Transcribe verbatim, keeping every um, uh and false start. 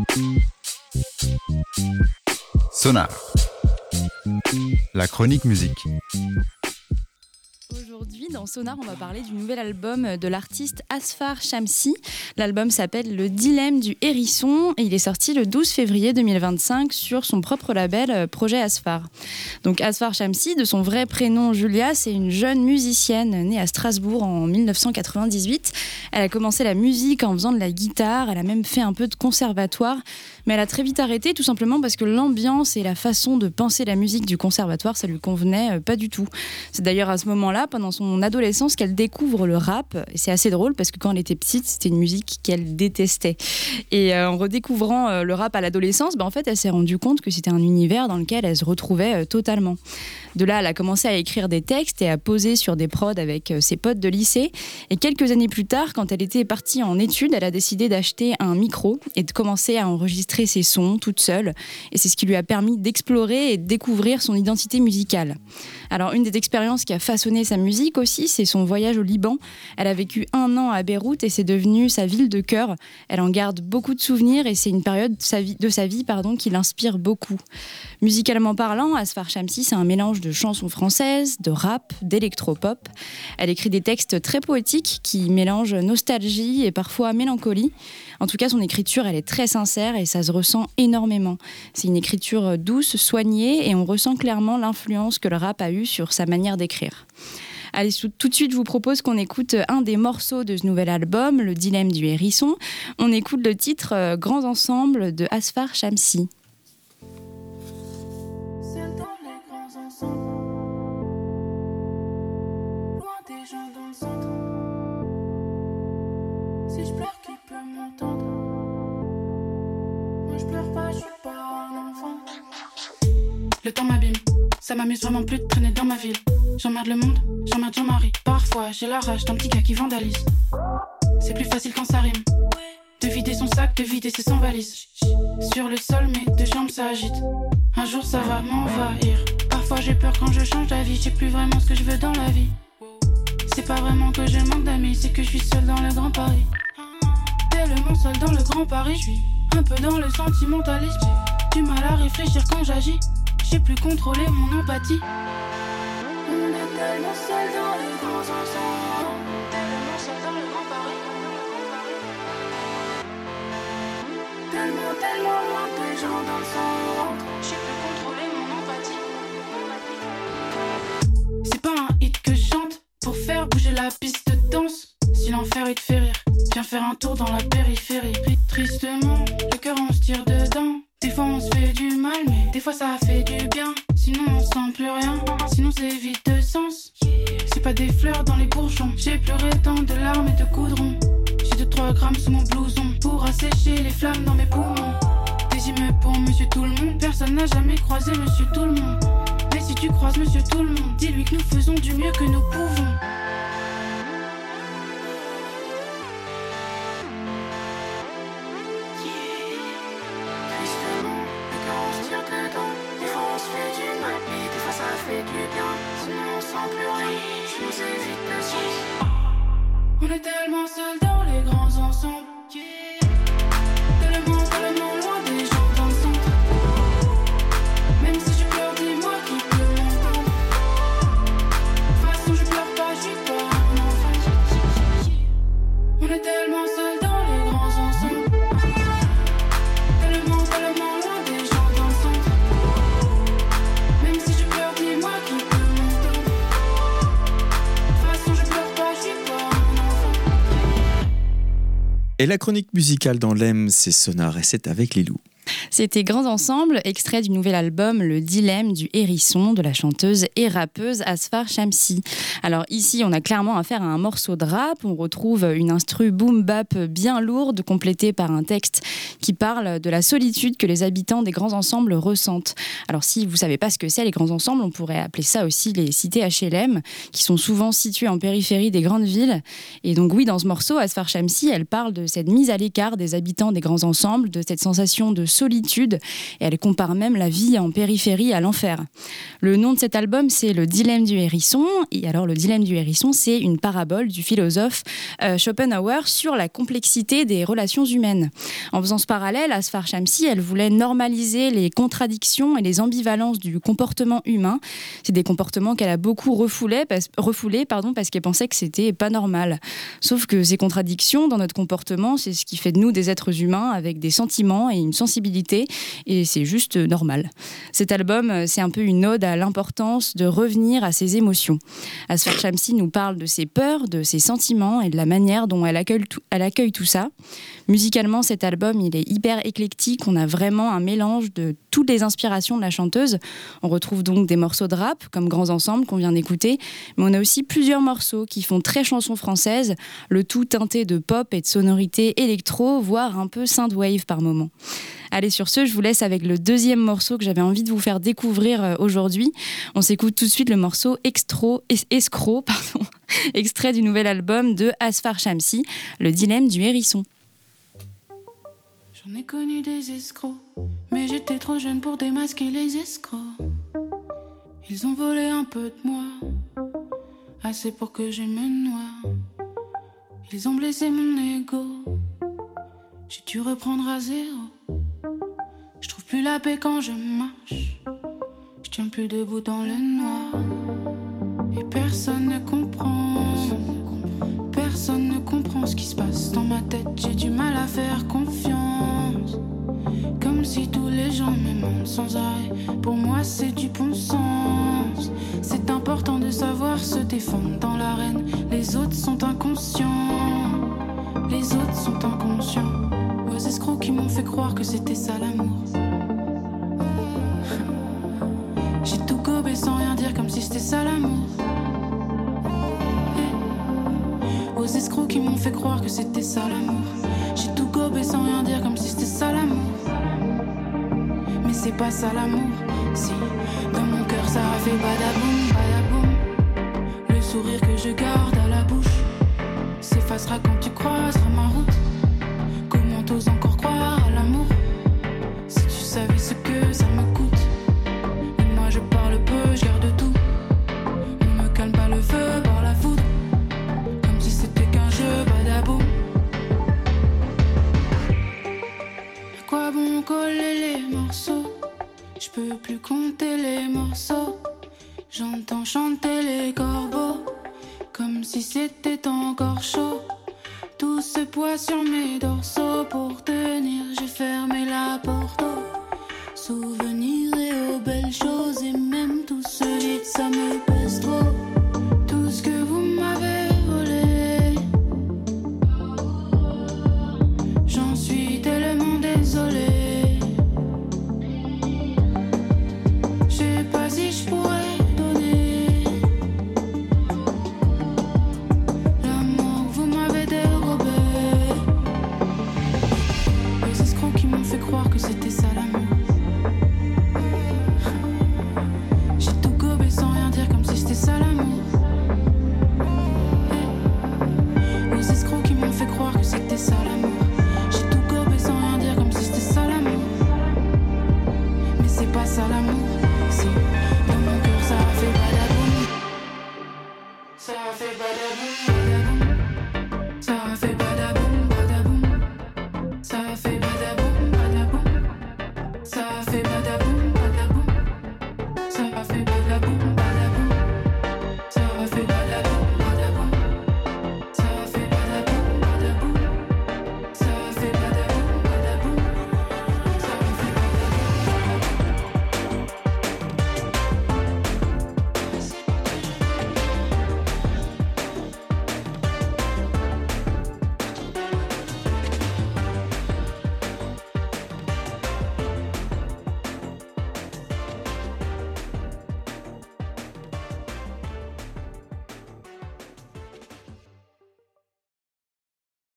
Sonar, la chronique musique. Aujourd'hui, dans Sonar, on va parler du nouvel album de l'artiste Asfar Shamsi. L'album s'appelle Le Dilemme du Hérisson et il est sorti le douze février deux mille vingt-cinq sur son propre label Projet Asfar. Donc Asfar Shamsi, de son vrai prénom Julia, c'est une jeune musicienne née à Strasbourg en dix-neuf cent quatre-vingt-dix-huit. Elle a commencé la musique en faisant de la guitare, elle a même fait un peu de conservatoire, mais elle a très vite arrêté tout simplement parce que l'ambiance et la façon de penser la musique du conservatoire, ça lui convenait pas du tout. C'est d'ailleurs à ce moment-là, pendant son adolescence, qu'elle découvre le rap. Et c'est assez drôle parce que quand elle était petite, c'était une musique qu'elle détestait. Et euh, en redécouvrant euh, le rap à l'adolescence, bah, en fait, elle s'est rendue compte que c'était un univers dans lequel elle se retrouvait euh, totalement. De là, elle a commencé à écrire des textes et à poser sur des prods avec euh, ses potes de lycée. Et quelques années plus tard, quand elle était partie en études, elle a décidé d'acheter un micro et de commencer à enregistrer ses sons toute seule. Et c'est ce qui lui a permis d'explorer et de découvrir son identité musicale. Alors, une des expériences qui a façonné sa musique aussi, c'est son voyage au Liban. Elle a vécu un an à Beyrouth et c'est devenu sa ville de cœur. Elle en garde beaucoup de souvenirs et c'est une période de sa vie, de sa vie pardon, qui l'inspire beaucoup. Musicalement parlant, Asfar Shamsi, c'est un mélange de chansons françaises, de rap, d'électropop. Elle écrit des textes très poétiques qui mélangent nostalgie et parfois mélancolie. En tout cas, son écriture, elle est très sincère et ça se ressent énormément. C'est une écriture douce, soignée et on ressent clairement l'influence que le rap a eue sur sa manière d'écrire. Allez, tout de suite, je vous propose qu'on écoute un des morceaux de ce nouvel album, Le Dilemme du Hérisson. On écoute le titre euh, Grands Ensembles de Asfar Shamsi. Seul dans les grands ensembles, loin des gens dans le centre. Si je pleure, qui peut m'entendre? Moi je pleure pas, je suis pas un enfant. Le temps m'abîme, ça m'amuse vraiment plus de traîner dans ma ville. J'emmerde le monde, j'emmerde Jean-Marie. Parfois j'ai la rage d'un petit gars qui vandalise. C'est plus facile quand ça rime. De vider son sac, de vider ses cent valises. Sur le sol mes deux jambes s'agitent. Un jour ça va m'envahir. Parfois j'ai peur quand je change d'avis. Je sais plus vraiment ce que je veux dans la vie. C'est pas vraiment que je manque d'amis, c'est que je suis seule dans le grand Paris. Tellement seule dans le grand Paris. Je suis un peu dans le sentimentalisme. J'ai du mal à réfléchir quand j'agis. J'ai plus contrôlé mon empathie. On est tellement seul dans les grands ensembles. Tellement seul dans le grand Paris. Tellement, tellement loin des gens dans le centre. J'ai plus contrôlé mon empathie. C'est pas un hit que je chante pour faire bouger la piste de danse. Si l'enfer il te fait rire, viens faire un tour dans la périphérie. Tristement, le cœur on se tire dedans. Des fois on se fait du mal, mais des fois ça fait du bien. Sinon on sent plus rien, sinon c'est vide de sens. C'est pas des fleurs dans les bourgeons. J'ai pleuré tant de larmes et de goudron. J'ai deux trois grammes sous mon blouson pour assécher les flammes dans mes poumons. Des immeubles pour monsieur tout le monde. Personne n'a jamais croisé monsieur tout le monde. Mais si tu croises monsieur tout le monde, dis-lui que nous faisons du mieux que nous pouvons. On est tellement seuls dans les grands ensembles. Tellement, tellement loin des gens dans le centre. Même si je pleure, dis-moi qui peut m'entendre. De toute façon, je pleure pas, je suis pas un enfant. On est tellement seuls dans les grands ensembles. Tellement, tellement loin des gens dans le centre. Même si je pleure, dis-moi qui peut m'entendre. De toute façon, je pleure pas, je suis pas un enfant. Et la chronique musicale dans l'E M, c'est Sonar et c'est avec Lilou. C'était Grands Ensembles, extrait du nouvel album Le Dilemme du Hérisson de la chanteuse et rappeuse Asfar Shamsi. Alors ici, on a clairement affaire à un morceau de rap. On retrouve une instru boom bap bien lourde, complétée par un texte qui parle de la solitude que les habitants des grands ensembles ressentent. Alors si vous savez pas ce que c'est les grands ensembles, on pourrait appeler ça aussi les cités H L M, qui sont souvent situées en périphérie des grandes villes. Et donc oui, dans ce morceau, Asfar Shamsi, elle parle de cette mise à l'écart des habitants des grands ensembles, de cette sensation de solitude solitude et elle compare même la vie en périphérie à l'enfer. Le nom de cet album, c'est Le Dilemme du Hérisson. Et alors, Le Dilemme du Hérisson, c'est une parabole du philosophe euh, Schopenhauer sur la complexité des relations humaines. En faisant ce parallèle, Asfar Shamsi, elle voulait normaliser les contradictions et les ambivalences du comportement humain. C'est des comportements qu'elle a beaucoup refoulés, parce, refoulés, pardon, parce qu'elle pensait que c'était pas normal. Sauf que ces contradictions dans notre comportement, c'est ce qui fait de nous des êtres humains avec des sentiments et une sensibilité, et c'est juste normal. Cet album, c'est un peu une ode à l'importance de revenir à ses émotions. Asfar Shamsi nous parle de ses peurs, de ses sentiments et de la manière dont elle accueille tout, elle accueille tout ça. Musicalement, cet album, il est hyper éclectique. On a vraiment un mélange de toutes les inspirations de la chanteuse. On retrouve donc des morceaux de rap, comme Grands Ensembles, qu'on vient d'écouter, mais on a aussi plusieurs morceaux qui font très chanson française, le tout teinté de pop et de sonorités électro, voire un peu synthwave par moments. Allez, sur ce, je vous laisse avec le deuxième morceau que j'avais envie de vous faire découvrir aujourd'hui. On s'écoute tout de suite le morceau Extro, es- Escroc, pardon, extrait du nouvel album de Asfar Shamsi, Le Dilemme du Hérisson. J'en ai connu des escrocs, mais j'étais trop jeune pour démasquer les escrocs. Ils ont volé un peu de moi, assez pour que je me noie. Ils ont blessé mon ego, j'ai dû reprendre à zéro. Je trouve plus la paix quand je marche, je tiens plus debout dans le noir. Et personne ne comprend, personne ne comprend ce qui se passe dans ma tête. J'ai du mal à faire confiance, comme si tous les gens me mentent sans arrêt. Pour moi c'est du bon sens, c'est important de savoir se défendre dans l'arène. Les autres sont inconscients, les autres sont inconscients. Aux escrocs qui m'ont fait croire que c'était ça l'amour. J'ai tout gobé sans rien dire comme si c'était ça l'amour. Aux escrocs qui m'ont fait croire que c'était ça l'amour. J'ai tout gobé sans rien dire comme si c'était ça l'amour. Mais c'est pas ça l'amour. Si, dans mon cœur ça a fait badaboum, badaboum. Le sourire que je garde à la bouche s'effacera quand tu croiseras ma route. Comment t'oses encore croire à l'amour, si tu savais ce que ça me coûte. Mais moi je parle peu, je garde tout. On me calme pas le feu par la foudre, comme si c'était qu'un jeu badaboum. À quoi bon coller les morceaux? Je peux plus compter les morceaux. J'entends chanter les corbeaux, comme si c'était encore chaud. Tout ce poids sur mes dorsaux, pour tenir j'ai fermé la porte aux souvenirs et aux belles choses. Et même tout ce vide ça me pèse trop.